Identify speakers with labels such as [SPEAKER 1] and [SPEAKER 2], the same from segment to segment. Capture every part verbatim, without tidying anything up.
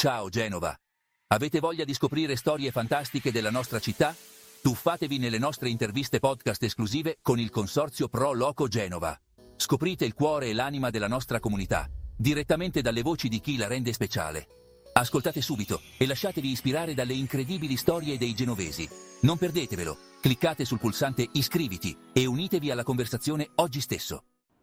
[SPEAKER 1] Ciao Genova! Avete voglia di scoprire storie fantastiche della nostra città? Tuffatevi nelle nostre interviste podcast esclusive con il Consorzio Pro Loco Genova. Scoprite il cuore e l'anima della nostra comunità, direttamente dalle voci di chi la rende speciale. Ascoltate subito e lasciatevi ispirare dalle incredibili storie dei genovesi. Non perdetevelo, cliccate sul pulsante iscriviti e unitevi alla conversazione oggi stesso.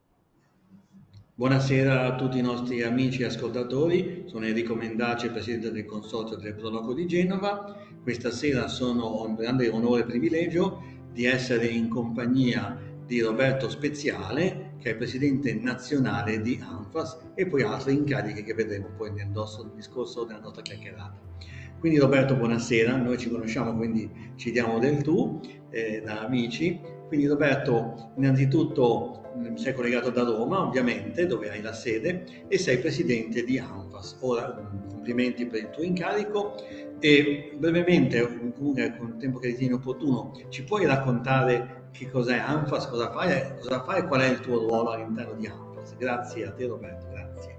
[SPEAKER 2] Buonasera a tutti i nostri amici e ascoltatori, sono Enrico Mendace, presidente del Consorzio del Pro Loco di Genova. Questa sera sono, ho un grande onore e privilegio di essere in compagnia di Roberto Speziale, che è presidente nazionale di ANFAS, e poi altri incarichi che vedremo poi nel nostro discorso della nostra chiacchierata. Quindi Roberto, buonasera, noi ci conosciamo, quindi ci diamo del tu, eh, da amici. Quindi Roberto, innanzitutto sei collegato da Roma, ovviamente, dove hai la sede, e sei presidente di ANFAS. Ora, complimenti per il tuo incarico e brevemente, comunque con il tempo che ritieni opportuno, ci puoi raccontare che cos'è ANFAS, cosa fai, cosa fai e qual è il tuo ruolo all'interno di ANFAS? Grazie a te Roberto, grazie.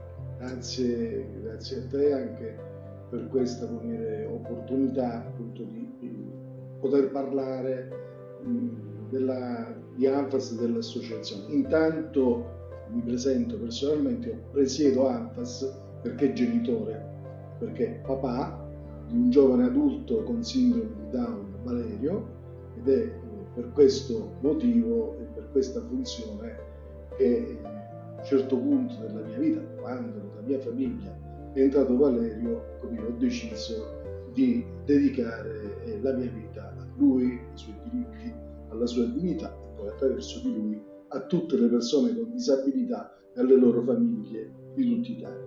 [SPEAKER 3] Grazie, grazie a te anche per questa dire, opportunità appunto di, di poter parlare mh, della, di ANFAS e dell'associazione. Intanto mi presento personalmente, io presiedo ANFAS perché è genitore, perché papà di un giovane adulto con sindrome di Down, Valerio, ed è per questo motivo e per questa funzione che a un certo punto della mia vita, quando nella mia famiglia è entrato Valerio, come ho deciso di dedicare la mia vita a lui, ai suoi diritti, alla sua dignità e poi attraverso di lui a tutte le persone con disabilità e alle loro famiglie di tutta Italia.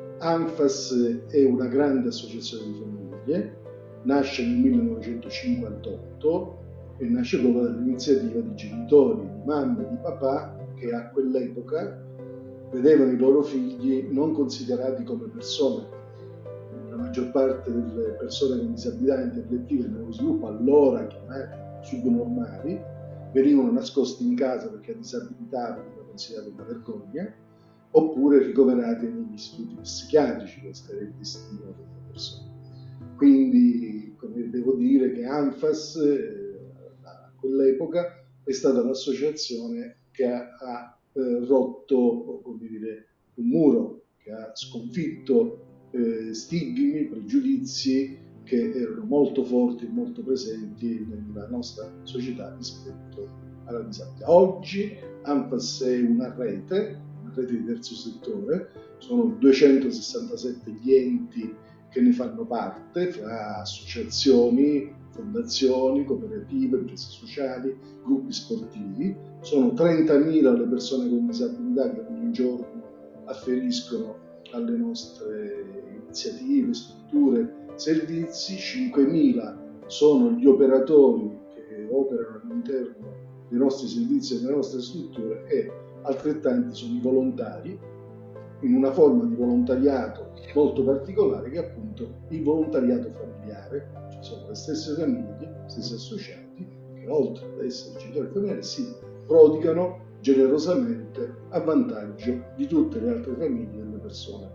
[SPEAKER 3] ANFAS è una grande associazione di famiglie, nasce nel millenovecentocinquantotto e nasce proprio dall'iniziativa di genitori, di mamma e di papà che a quell'epoca vedevano i loro figli non considerati come persone. La maggior parte delle persone con disabilità intellettive nello sviluppo, allora chiamate subnormali, venivano nascosti in casa perché a disabilità veniva considerata una vergogna, oppure ricoverati negli istituti psichiatrici. Questo era il destino delle persone. Quindi come devo dire che ANFAS eh, a quell'epoca è stata l'associazione che ha, ha eh, rotto, come dire, un muro, che ha sconfitto eh, stigmi, pregiudizi che erano molto forti e molto presenti nella nostra società rispetto alla disabilità. Oggi ANFAS è una rete, una rete di terzo settore, sono duecentosessantasette gli enti che ne fanno parte, fra associazioni, fondazioni, cooperative, imprese sociali, gruppi sportivi. Sono trentamila le persone con disabilità che ogni giorno afferiscono alle nostre iniziative, strutture, servizi. cinquemila sono gli operatori che operano all'interno dei nostri servizi e delle nostre strutture e altrettanti sono i volontari, in una forma di volontariato molto particolare che è appunto il volontariato familiare. Ci sono le stesse famiglie, gli stessi associati che oltre ad essere genitori familiari si prodigano generosamente a vantaggio di tutte le altre famiglie delle persone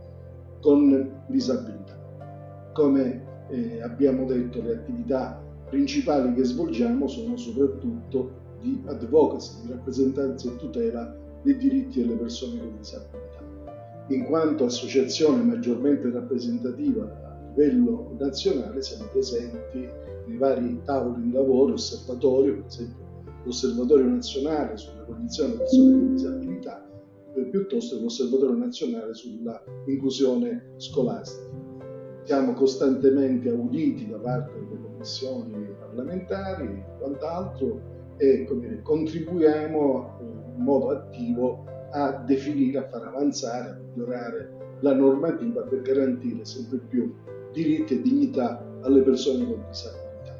[SPEAKER 3] con disabilità. Come eh, abbiamo detto, le attività principali che svolgiamo sono soprattutto di advocacy, di rappresentanza e tutela dei diritti delle persone con disabilità. In quanto associazione maggiormente rappresentativa a livello nazionale, siamo presenti nei vari tavoli di lavoro, osservatorio, per esempio l'Osservatorio Nazionale sulla condizione delle persone con disabilità, piuttosto che l'Osservatorio Nazionale sulla inclusione scolastica. Siamo costantemente auditi da parte delle commissioni parlamentari e quant'altro e come dire, contribuiamo in modo attivo a definire, a far avanzare, a migliorare la normativa per garantire sempre più diritti e dignità alle persone con disabilità.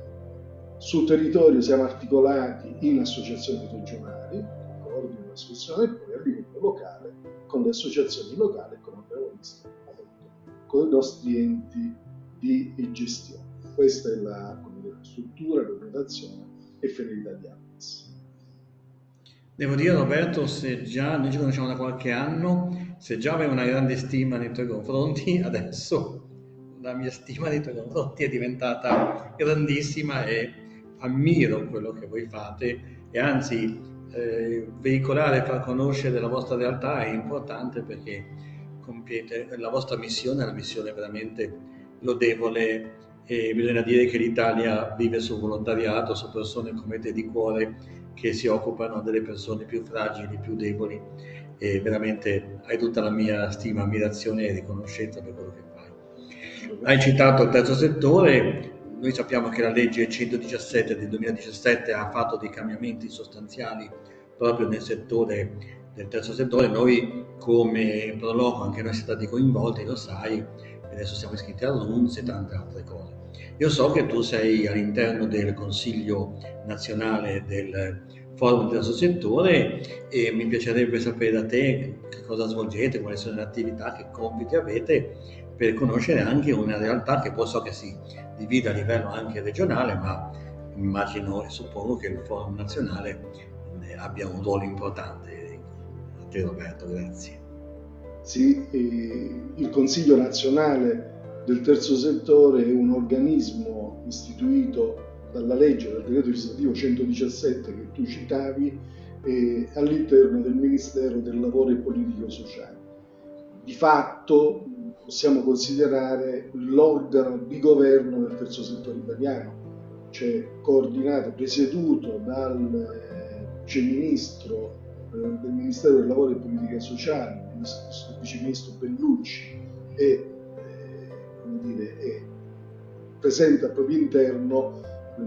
[SPEAKER 3] Sul territorio siamo articolati in associazioni regionali, accordi di associazione, e poi a livello locale con le associazioni locali e come abbiamo visto con i nostri enti di gestione. Questa è la, dire, struttura, l'organizzazione e finalità di ANFAS.
[SPEAKER 2] Devo dire Roberto, se già noi ci conosciamo da qualche anno, se già avevo una grande stima nei tuoi confronti, adesso la mia stima nei tuoi confronti è diventata grandissima e ammiro quello che voi fate e anzi eh, veicolare e far conoscere la vostra realtà è importante perché compiete la vostra missione, è una missione veramente lodevole e bisogna dire che l'Italia vive sul volontariato, su persone come te di cuore che si occupano delle persone più fragili, più deboli e veramente hai tutta la mia stima, ammirazione e riconoscenza per quello che fai. Hai citato il terzo settore, noi sappiamo che la legge centodiciassette del duemiladiciassette ha fatto dei cambiamenti sostanziali proprio nel settore del terzo settore, noi come Proloco, anche noi siamo stati coinvolti, lo sai, adesso siamo iscritti all'U N S e tante altre cose. Io so che tu sei all'interno del Consiglio nazionale del Forum del terzo settore e mi piacerebbe sapere da te che cosa svolgete, quali sono le attività, che compiti avete per conoscere anche una realtà che poi so che si divide a livello anche regionale, ma immagino e suppongo che il Forum nazionale abbia un ruolo importante. A te Roberto, grazie.
[SPEAKER 3] Sì, eh, il Consiglio nazionale del terzo settore è un organismo istituito dalla legge, dal decreto legislativo centodiciassette che tu citavi, eh, all'interno del Ministero del Lavoro e Politiche Sociali. Di fatto possiamo considerare l'organo di governo del terzo settore italiano, cioè coordinato, presieduto dal eh, vice ministro eh, del Ministero del Lavoro e Politiche Sociali, il vice ministro Bellucci, e eh, come dire, è presente al proprio interno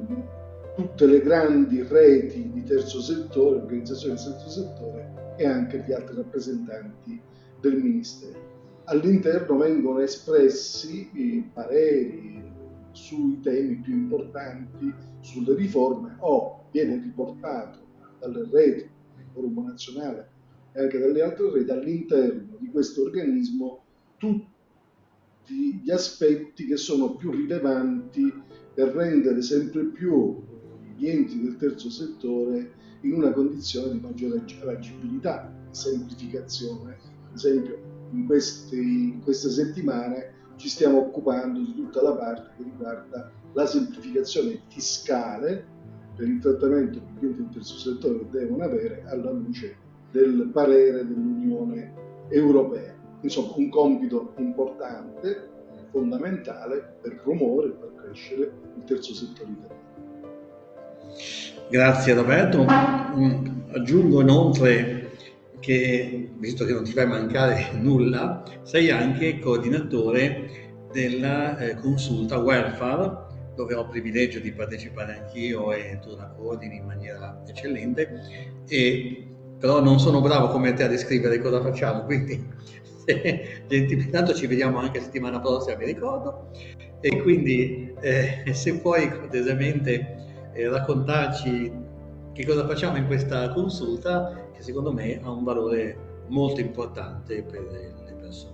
[SPEAKER 3] tutte le grandi reti di terzo settore, organizzazioni del terzo settore e anche gli altri rappresentanti del Ministero. All'interno vengono espressi i pareri sui temi più importanti, sulle riforme, o viene riportato dalle reti, del Forum Nazionale e anche dalle altre reti, all'interno di questo organismo tutti gli aspetti che sono più rilevanti per rendere sempre più gli enti del terzo settore in una condizione di maggiore agibilità, semplificazione. Ad esempio, in queste, in queste settimane ci stiamo occupando di tutta la parte che riguarda la semplificazione fiscale per il trattamento che gli enti del terzo settore devono avere alla luce del parere dell'Unione Europea. Insomma, un compito importante, fondamentale per promuovere e per crescere il terzo settore italiano.
[SPEAKER 2] Grazie Roberto. Aggiungo inoltre che, visto che non ti fai mancare nulla, sei anche coordinatore della eh, consulta welfare, dove ho il privilegio di partecipare anch'io e tu la coordini in maniera eccellente, e, però non sono bravo come te a descrivere cosa facciamo, quindi intanto ci vediamo anche settimana prossima, mi ricordo, e quindi eh, se puoi cortesemente eh, raccontarci che cosa facciamo in questa consulta, che secondo me ha un valore molto importante per le persone.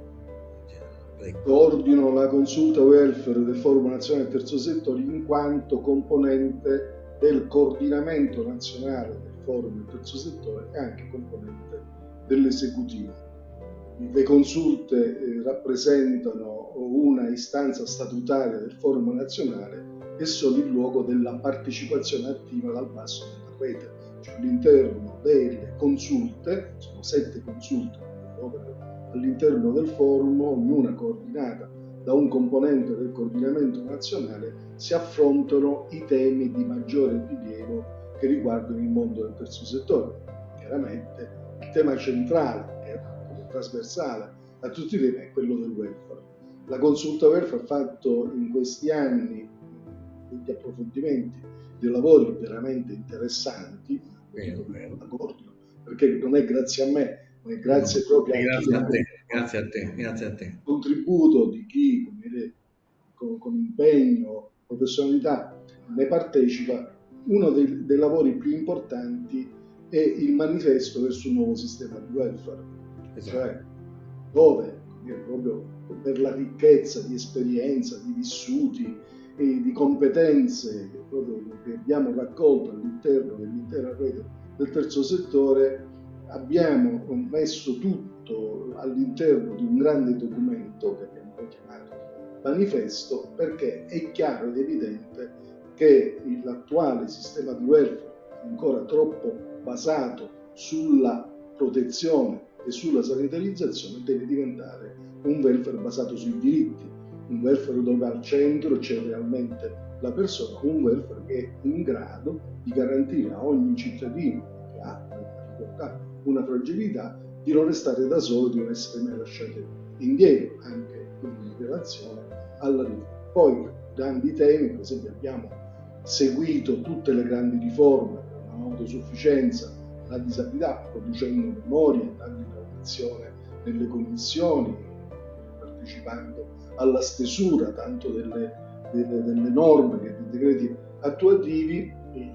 [SPEAKER 3] Coordino la consulta welfare del Forum Nazionale del Terzo Settore in quanto componente del coordinamento nazionale del Forum del Terzo Settore e anche componente dell'esecutivo. Le consulte eh, rappresentano una istanza statutaria del Forum nazionale e sono il luogo della partecipazione attiva dal basso della rete, cioè all'interno delle consulte, sono sette consulte all'interno del forum, ognuna coordinata da un componente del coordinamento nazionale, si affrontano i temi di maggiore rilievo che riguardano il mondo del terzo settore. Chiaramente il tema centrale, che è trasversale a tutti i temi, è quello del welfare. La consulta welfare ha fatto in questi anni degli approfondimenti, dei lavori veramente interessanti,
[SPEAKER 2] vero, vero.
[SPEAKER 3] Perché non è grazie a me, ma è grazie no, proprio a,
[SPEAKER 2] grazie
[SPEAKER 3] a
[SPEAKER 2] te, grazie a te, grazie a te.
[SPEAKER 3] Il contributo di chi come, con, con impegno, professionalità ne partecipa. Uno dei, dei lavori più importanti è il manifesto verso un nuovo sistema di welfare, esatto. Cioè dove proprio per la ricchezza di esperienza, di vissuti e di competenze che abbiamo raccolto all'interno dell'intera rete del terzo settore, abbiamo messo tutto all'interno di un grande documento che abbiamo chiamato manifesto, perché è chiaro ed evidente che l'attuale sistema di welfare è ancora troppo basato sulla protezione e sulla sanitarizzazione, deve diventare un welfare basato sui diritti, un welfare dove al centro c'è realmente la persona, un welfare che è in grado di garantire a ogni cittadino che ha una difficoltà, una fragilità, di non restare da solo, di non essere mai lasciati indietro, anche in relazione alla vita. Poi grandi temi, per esempio abbiamo seguito tutte le grandi riforme, l'autosufficienza, la disabilità, producendo memorie, dando audizione nelle commissioni, partecipando alla stesura tanto delle, delle, delle norme che dei decreti attuativi.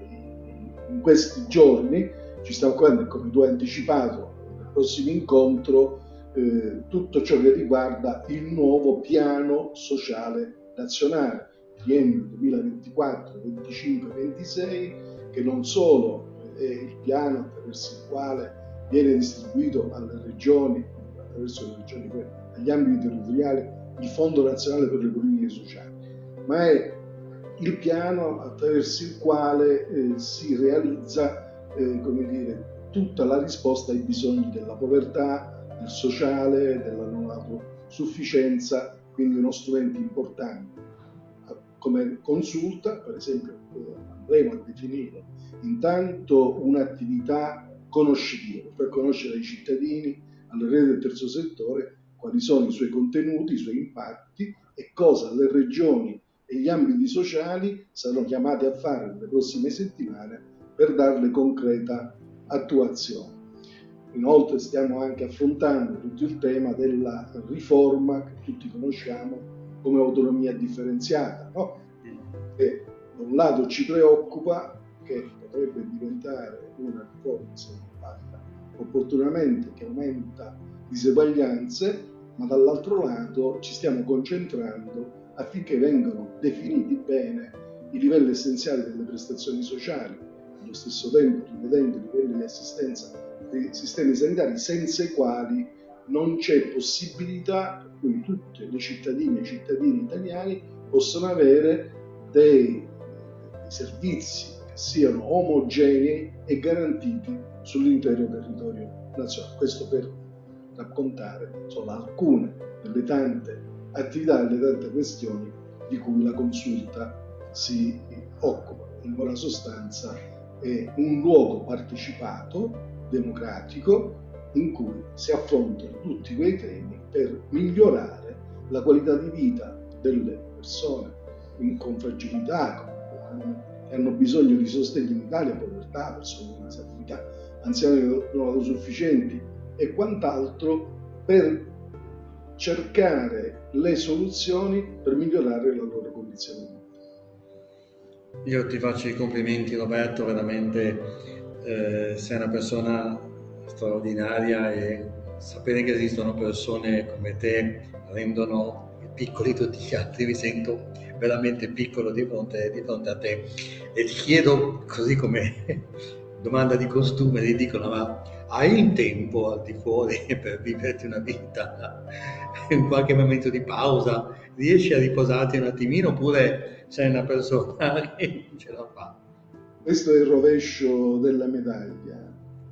[SPEAKER 3] In questi giorni ci stiamo occupando, come tu hai anticipato, nel prossimo incontro, eh, tutto ciò che riguarda il nuovo piano sociale nazionale, triennio duemilaventiquattro venticinque ventisei, che non solo è il piano attraverso il quale viene distribuito alle regioni, attraverso le regioni, poi agli ambiti territoriali, il Fondo Nazionale per le Politiche Sociali, ma è il piano attraverso il quale eh, si realizza eh, come dire, tutta la risposta ai bisogni della povertà, del sociale, della non autosufficienza, quindi uno strumento importante. Come consulta, per esempio, andremo a definire intanto un'attività conoscitiva per conoscere ai cittadini, alle reti del terzo settore, quali sono i suoi contenuti, i suoi impatti e cosa le regioni e gli ambiti sociali saranno chiamati a fare nelle prossime settimane per darle concreta attuazione. Inoltre stiamo anche affrontando tutto il tema della riforma che tutti conosciamo come autonomia differenziata, no? Che da un lato ci preoccupa, che potrebbe diventare una riforma, se non fatta opportunamente, che aumenta diseguaglianze, ma dall'altro lato ci stiamo concentrando affinché vengano definiti bene i livelli essenziali delle prestazioni sociali, allo stesso tempo rivedendo i livelli di assistenza dei sistemi sanitari, senza i quali non c'è possibilità per cui tutte le cittadine e i cittadini italiani possano avere dei servizi che siano omogenei e garantiti sull'intero territorio nazionale. Questo per raccontare solo alcune delle tante attività e le tante questioni di cui la consulta si occupa. In buona sostanza è un luogo partecipato, democratico, in cui si affrontano tutti quei temi per migliorare la qualità di vita delle persone con fragilità, che hanno bisogno di sostegno in Italia, povertà, persone con disabilità, anziani non autosufficienti e quant'altro, per cercare le soluzioni per migliorare la loro condizione.
[SPEAKER 2] Io ti faccio i complimenti, Roberto, veramente eh, sei una persona straordinaria e sapere che esistono persone come te rendono piccoli tutti gli altri. Mi sento veramente piccolo di fronte, di fronte a te e ti chiedo, così come domanda di costume, ti dicono: ma hai il tempo al di fuori per viverti una vita in qualche momento di pausa? Riesci a riposarti un attimino oppure sei una persona che non ce la fa?
[SPEAKER 3] Questo è il rovescio della medaglia.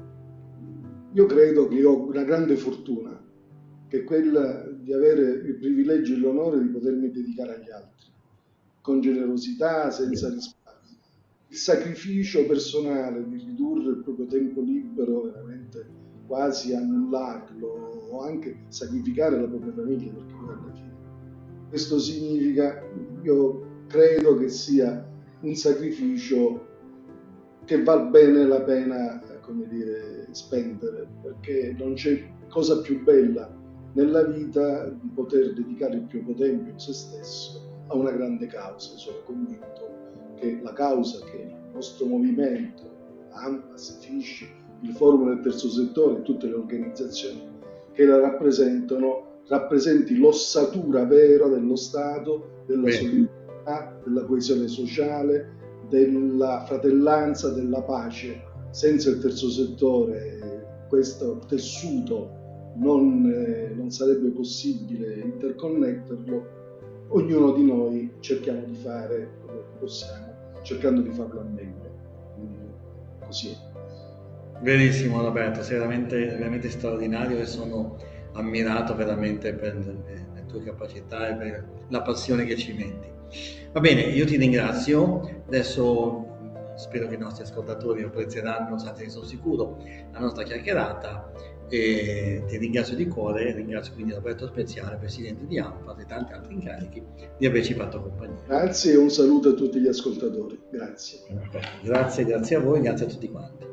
[SPEAKER 3] Io credo che ho una grande fortuna, che è quella di avere il privilegio e l'onore di potermi dedicare agli altri, con generosità, senza risparmio. Il sacrificio personale di ridurre il proprio tempo libero, veramente quasi annullarlo, o anche sacrificare la propria famiglia, perché poi alla fine questo significa, io credo che sia un sacrificio che val bene la pena, come dire, spendere, perché non c'è cosa più bella nella vita di poter dedicare il proprio tempo in se stesso a una grande causa. Sono convinto che la causa che il nostro movimento, ANPAS, FISCI, il Forum del Terzo Settore e tutte le organizzazioni che la rappresentano, rappresenti l'ossatura vera dello Stato, della Bene. solidarietà, della coesione sociale, della fratellanza, della pace. Senza il terzo settore questo tessuto non, eh, non sarebbe possibile interconnetterlo, ognuno di noi cerchiamo di fare quello che possiamo, cercando di farlo al meglio. Quindi così.
[SPEAKER 2] Benissimo Roberto, sei veramente, veramente straordinario e sono ammirato veramente per le, le tue capacità e per la passione che ci metti. Va bene, io ti ringrazio, adesso spero che i nostri ascoltatori apprezzeranno, anzi ne sono sicuro, la nostra chiacchierata e ti ringrazio di cuore, ringrazio quindi Roberto Speziale, presidente di ANFAS e tanti altri incarichi di averci fatto compagnia.
[SPEAKER 3] Grazie e un saluto a tutti gli ascoltatori, grazie.
[SPEAKER 2] Grazie, grazie a voi, grazie a tutti quanti.